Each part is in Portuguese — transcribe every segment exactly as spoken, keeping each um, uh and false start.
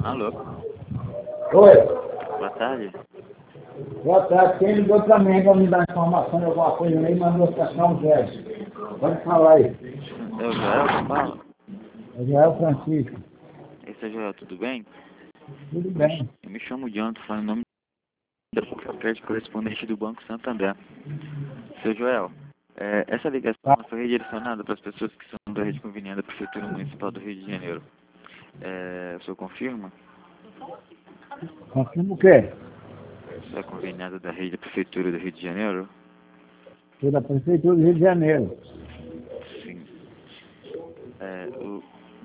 Alô? Oi, Boa tarde. boa tarde. Quem ligou pra mim pra me dar informação de alguma coisa aí, mandou estação zero. Pode falar aí. É o Joel que fala? É Joel Francisco. Esse é Joel, tudo bem? Tudo Eu me, ch- bem. eu me chamo John, tô falando em nome da crédito correspondente do Banco Santander. Seu Joel, é, essa ligação Tá. foi redirecionada para as pessoas que são da rede conveniente da Prefeitura Municipal do Rio de Janeiro. É, o senhor confirma? Confirma o quê? O senhor é conveniado da rede da Prefeitura do Rio de Janeiro? Sou da Prefeitura do Rio de Janeiro. Sim. É, o...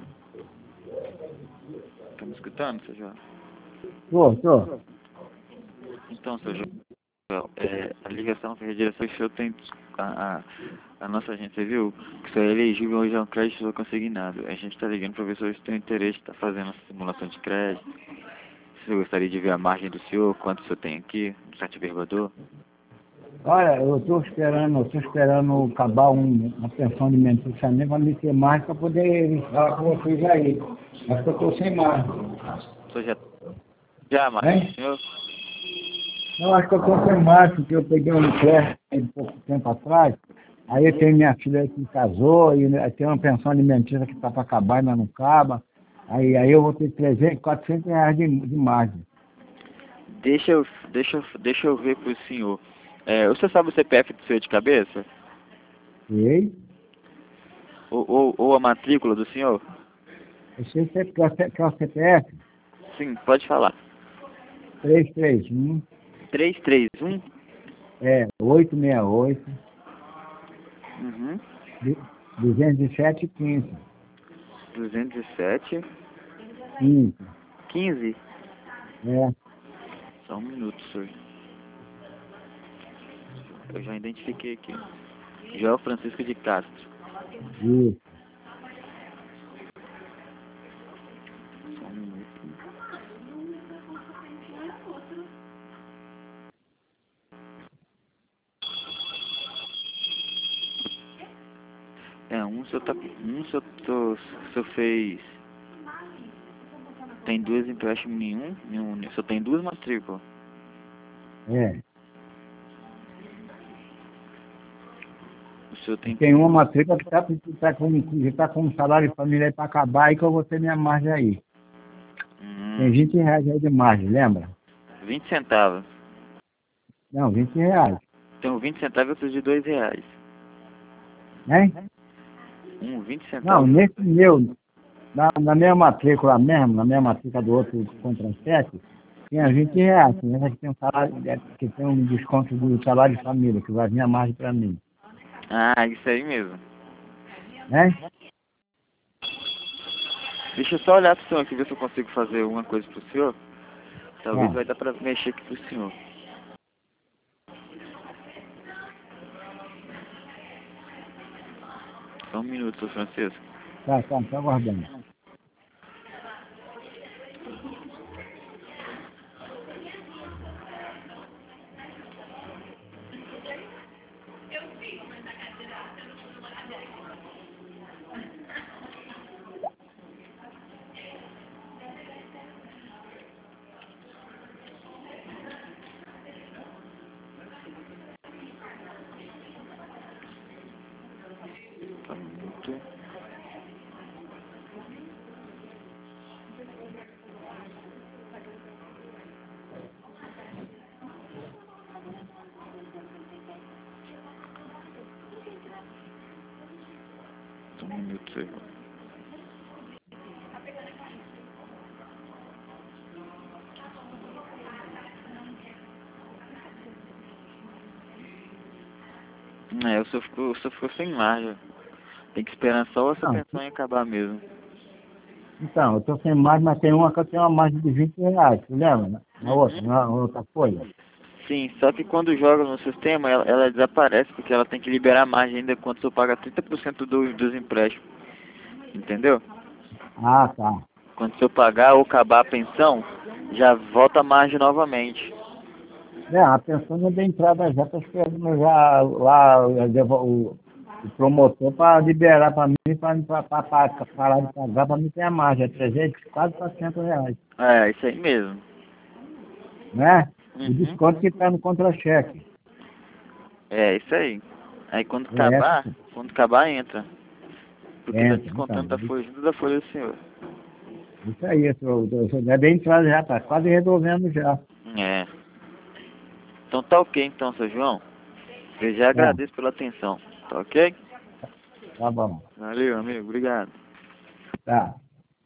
Tá me escutando, seu Joel? Tô, tô. Então, seu Joel, é, a ligação foi redirecionada, o senhor tem... A, a, a nossa agência viu que você é elegível hoje a um crédito consignado. A gente está ligando para ver se vocês têm interesse em estar fazendo essa simulação de crédito. Se você gostaria de ver a margem do senhor, quanto o senhor tem aqui, no site verbador. Olha, eu tô esperando, eu tô esperando acabar um, uma pensão de mensalidade para me ter mais para poder falar com vocês aí. Mas que eu tô sem mais. O senhor já, já a margem do Hein? senhor? Eu acho que eu tô sem mais, porque eu peguei um empréstimo um pouco tempo atrás. Aí eu Uhum. tenho minha filha que casou, e né, tem uma pensão alimentícia que está para acabar, ainda não acaba. Aí, aí eu vou ter trezentos, quatrocentos reais de, de margem. Deixa eu, deixa eu, deixa eu ver pro senhor. É, o senhor sabe o C P F do senhor de cabeça? E Ou, ou, ou a matrícula do senhor? eu sei que é que é o C- que é o C P F Sim, pode falar. trezentos e trinta e um, Três três um. é oitocentos e sessenta e oito, Uhum. du- duzentos e sete, quinze. duzentos e sete. quinze. quinze. É, Só um minuto, senhor. Eu já identifiquei aqui. Joel Francisco de Castro. isso. Só um minuto. É, um seu tá. Um seu, seu, seu fez. Tem dois empréstimos nenhum. nenhum só tem duas matrículas. É. O senhor tem. Tem uma matrícula que está tá com, que tá com um salário de família para acabar aí que eu vou ter minha margem aí. Tem Hum, vinte reais aí de margem, lembra? vinte centavos. Não, vinte reais. Tem um vinte centavos e outro de dois reais. Né? Um vinte Não, centavos. nesse meu, na, na minha matrícula mesmo, na minha matrícula do outro contra sete, tinha vinte reais. Tem essa que tem um salário, que tem um desconto do salário de família, que vai vir a margem para mim. Ah, isso aí mesmo. Né? Deixa eu só olhar pro senhor aqui, ver se eu consigo fazer alguma coisa pro senhor. Talvez Tá, vai dar pra mexer aqui pro senhor. Só um minuto, seu Francisco. tá, tá, tá aguardando. Só um minuto. Só um minuto, senhor. É, o senhor ficou, o senhor ficou sem margem. Tem que esperar só essa Não, pensão acabar mesmo. então, eu tô sem margem, mas tem uma que eu tenho uma margem de vinte reais, você lembra? Na na outra, Uhum. na outra folha. Sim, só que quando joga no sistema, ela, ela desaparece, porque ela tem que liberar margem ainda quando você paga trinta por cento do, dos empréstimos. Entendeu? Ah, tá. Quando você pagar ou acabar a pensão, já volta a margem novamente. É, a pensão não deu entrada já, tá esperando já lá, eu devo- o, o promotor para liberar para mim, para parar de pagar, para mim ter a margem, é trezentos, quase quatrocentos reais. É, isso aí mesmo. Né? Uhum. O desconto que está no contra-cheque. É, isso aí. Aí quando É acabar, essa. quando acabar entra. Porque tá Entra, descontando então. da folha, junto da folha do senhor. Isso aí, eu sou, eu sou, é bem claro já, tá quase resolvendo já. É. Então tá ok então, seu João. Eu já Tá, agradeço pela atenção. Tá ok? tá bom. Valeu, amigo. Obrigado. Tá.